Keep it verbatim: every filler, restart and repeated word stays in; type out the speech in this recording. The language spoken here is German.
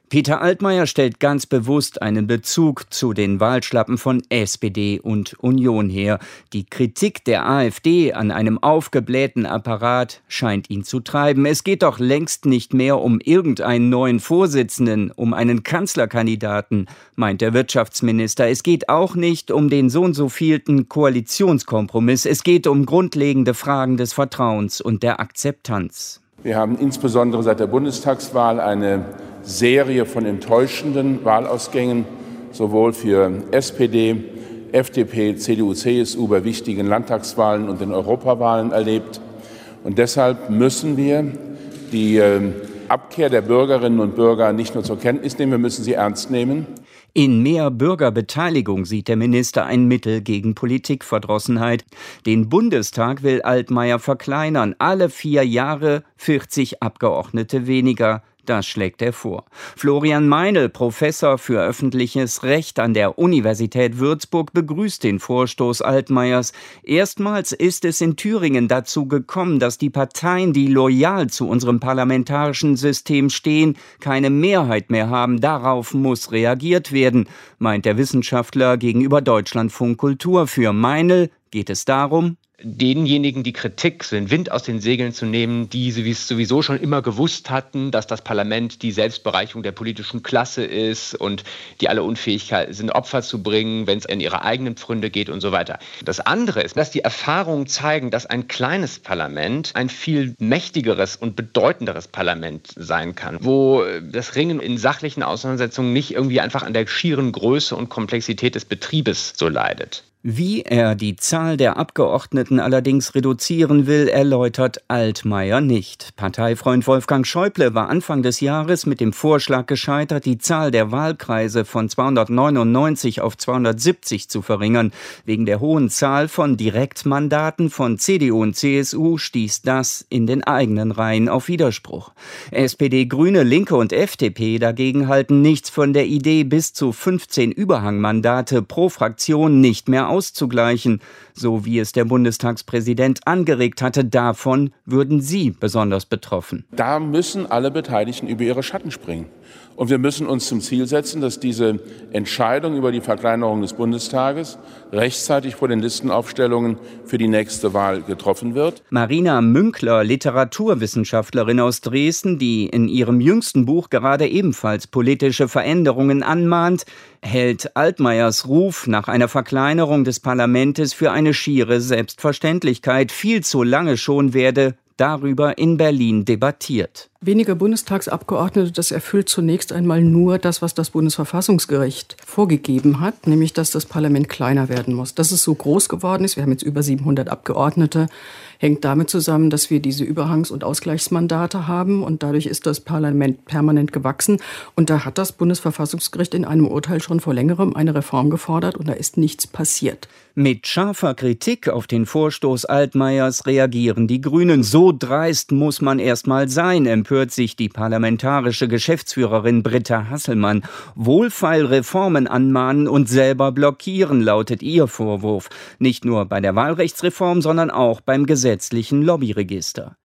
Peter Altmaier stellt ganz bewusst einen Bezug zu den Wahlschlappen von S P D und Union her. Die Kritik der AfD an einem aufgeblähten Apparat scheint ihn zu treiben. Es geht doch längst nicht mehr um irgendeinen neuen Vorsitzenden, um einen Kanzlerkandidaten, meint der Wirtschaftsminister. Es geht auch nicht um den so und so vielten Koalitionskompromiss. Es geht um grundlegende Fragen des Vertrauens und der Akzeptanz. Wir haben insbesondere seit der Bundestagswahl eine Serie von enttäuschenden Wahlausgängen, sowohl für S P D, F D P, C D U, C S U bei wichtigen Landtagswahlen und den Europawahlen erlebt. Und deshalb müssen wir die Abkehr der Bürgerinnen und Bürger nicht nur zur Kenntnis nehmen, wir müssen sie ernst nehmen. In mehr Bürgerbeteiligung sieht der Minister ein Mittel gegen Politikverdrossenheit. Den Bundestag will Altmaier verkleinern. Alle vier Jahre vierzig Abgeordnete weniger. Das schlägt er vor. Florian Meinl, Professor für öffentliches Recht an der Universität Würzburg, begrüßt den Vorstoß Altmaiers. Erstmals ist es in Thüringen dazu gekommen, dass die Parteien, die loyal zu unserem parlamentarischen System stehen, keine Mehrheit mehr haben. Darauf muss reagiert werden, meint der Wissenschaftler gegenüber Deutschlandfunk Kultur. Für Meinl geht es darum, denjenigen, die Kritik, den Wind aus den Segeln zu nehmen, die sowieso schon immer gewusst hatten, dass das Parlament die Selbstbereicherung der politischen Klasse ist und die alle Unfähigkeit sind, Opfer zu bringen, wenn es in ihre eigenen Pfründe geht und so weiter. Das andere ist, dass die Erfahrungen zeigen, dass ein kleines Parlament ein viel mächtigeres und bedeutenderes Parlament sein kann, wo das Ringen in sachlichen Auseinandersetzungen nicht irgendwie einfach an der schieren Größe und Komplexität des Betriebes so leidet. Wie er die Zahl der Abgeordneten allerdings reduzieren will, erläutert Altmaier nicht. Parteifreund Wolfgang Schäuble war Anfang des Jahres mit dem Vorschlag gescheitert, die Zahl der Wahlkreise von zweihundertneunundneunzig auf zweihundertsiebzig zu verringern. Wegen der hohen Zahl von Direktmandaten von C D U und C S U stieß das in den eigenen Reihen auf Widerspruch. S P D, Grüne, Linke und F D P dagegen halten nichts von der Idee, bis zu fünfzehn Überhangmandate pro Fraktion nicht mehr auszugleichen, so wie es der Bundestagspräsident angeregt hatte. Davon würden Sie besonders betroffen. Da müssen alle Beteiligten über ihre Schatten springen. Und wir müssen uns zum Ziel setzen, dass diese Entscheidung über die Verkleinerung des Bundestages rechtzeitig vor den Listenaufstellungen für die nächste Wahl getroffen wird. Marina Münkler, Literaturwissenschaftlerin aus Dresden, die in ihrem jüngsten Buch gerade ebenfalls politische Veränderungen anmahnt, hält Altmaiers Ruf nach einer Verkleinerung des Parlaments für eine schiere Selbstverständlichkeit. Viel zu lange schon werde darüber in Berlin debattiert. Weniger Bundestagsabgeordnete, das erfüllt zunächst einmal nur das, was das Bundesverfassungsgericht vorgegeben hat, nämlich, dass das Parlament kleiner werden muss. Dass es so groß geworden ist, wir haben jetzt über siebenhundert Abgeordnete, hängt damit zusammen, dass wir diese Überhangs- und Ausgleichsmandate haben und dadurch ist das Parlament permanent gewachsen. Und da hat das Bundesverfassungsgericht in einem Urteil schon vor längerem eine Reform gefordert und da ist nichts passiert. Mit scharfer Kritik auf den Vorstoß Altmaiers reagieren die Grünen. So dreist muss man erst mal sein, empört sich die parlamentarische Geschäftsführerin Britta Hasselmann. Wohlfeil Reformen anmahnen und selber blockieren, lautet ihr Vorwurf. Nicht nur bei der Wahlrechtsreform, sondern auch beim gesetzlichen Lobbyregister.